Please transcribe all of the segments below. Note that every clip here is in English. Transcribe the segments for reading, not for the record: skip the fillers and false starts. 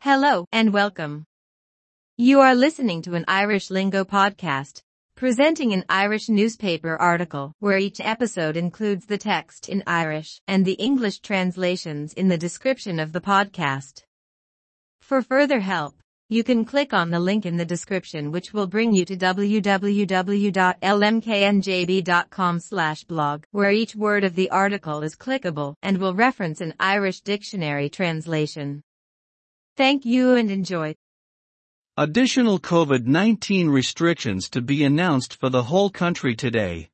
Hello and welcome. You are listening to an Irish Lingo podcast, presenting an Irish newspaper article where each episode includes the text in Irish and the English translations in the description of the podcast. For further help, you can click on the link in the description which will bring you to www.lmknjb.com/blog, where each word of the article is clickable and will reference an Irish dictionary translation. Thank you and enjoy. Additional COVID-19 restrictions to be announced for the whole country today.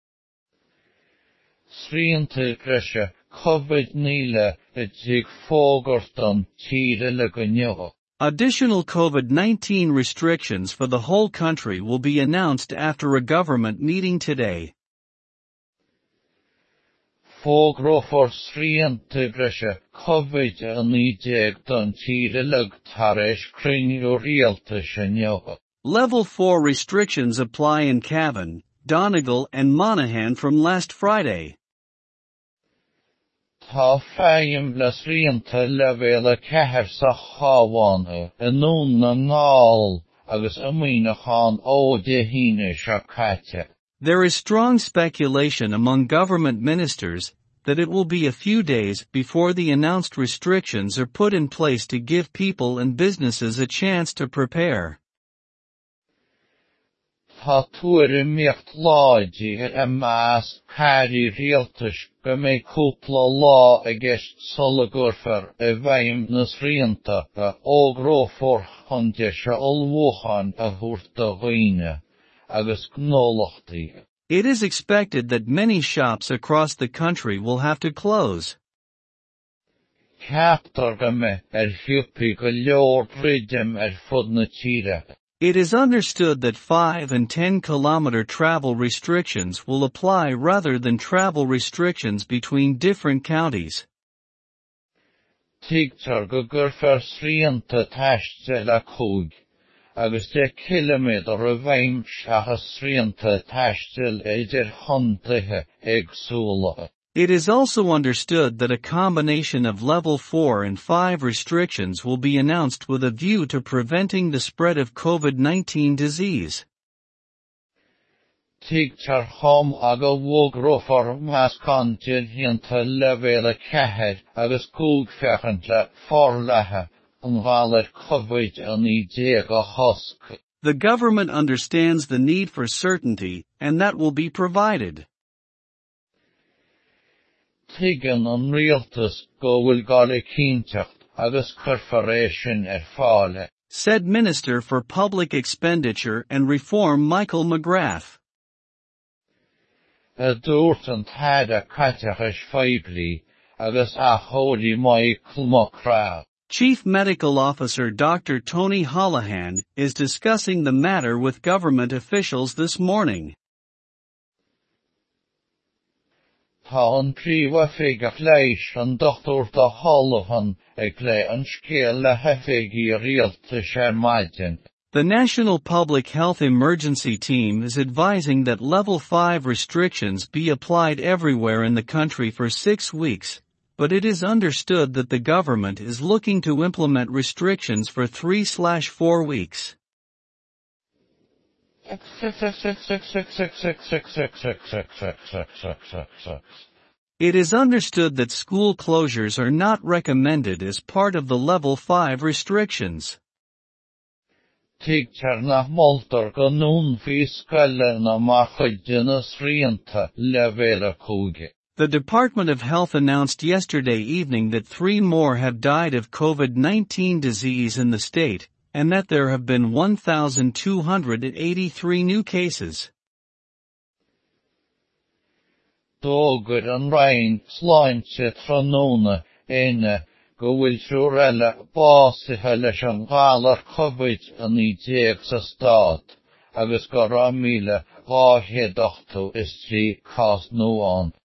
Srianta Grisha, COVID-19, Jig Fogorton, Tira Lagunyo. Additional COVID-19 restrictions for the whole country will be announced after a government meeting today. Fogrofor Srianta Grisha, COVID-19, Tira Lug Taresh Krinyo Realta Shanyo. Level 4 restrictions apply in Cavan, Donegal and Monaghan from last Friday. Tá fáim le srianta levéla cehar sa chábhána, anún na nál, agus amína chán ó de híne sa caite. There is strong speculation among government ministers that it will be a few days before the announced restrictions are put in place to give people and businesses a chance to prepare. Tá tuaire miocht láidí mas cári rialtas go mé cúpla lá a gist solagurfar a bhaim na srianta a ógrófor chunde se olmhúchan a húrta ghaoine agus gnólachtaí. It is expected that many shops across the country will have to close. Ceaptar go mé hiúpi go leor brídim fud na tíre. It is understood that 5 and 10 kilometer travel restrictions will apply rather than travel restrictions between different counties. Tígtar go gurfar srianta taiste le cúg, agus 10 kilometer a bhaim seachas srianta taiste idir chuntaithe agsúla. It is also understood that a combination of level 4 and 5 restrictions will be announced with a view to preventing the spread of COVID-19 disease. Tígtar chom aga bhógrofar mas cantil hianta levéla cehar agus cúg fechant le forlathe an bhalar COVID-19 a husk. The government understands the need for certainty, and that will be provided. Tigan an rialtas go bhfuil gála cínteacht agus corporation fáile, said Minister for Public Expenditure and Reform Michael McGrath. A dúirt an tada caiteachas feibli agus a chódí mai clmocrá. Chief Medical Officer Dr. Tony Holohan is discussing the matter with government officials this morning. Tá an príomha féigh leis an Dr. Holohan ag le an scéal le hefeigi rialta sé maidin. The National Public Health Emergency Team is advising that Level 5 restrictions be applied everywhere in the country for 6 weeks, but it is understood that the government is looking to implement restrictions for 3/4 weeks. It is understood that school closures are not recommended as part of the Level 5 restrictions. Tígtar na moltar go nún fí scoile na mar chuide na srianta levéla cúige. The Department of Health announced yesterday evening that 3 more have died of COVID-19 disease in the state, and that there have been 1,283 new cases. Dógur an rain sláinte tróna éine go bhfuil siúr básithe leis an ghalar COVID-19 sa stát, agus go 2,000 is trí cás nóán.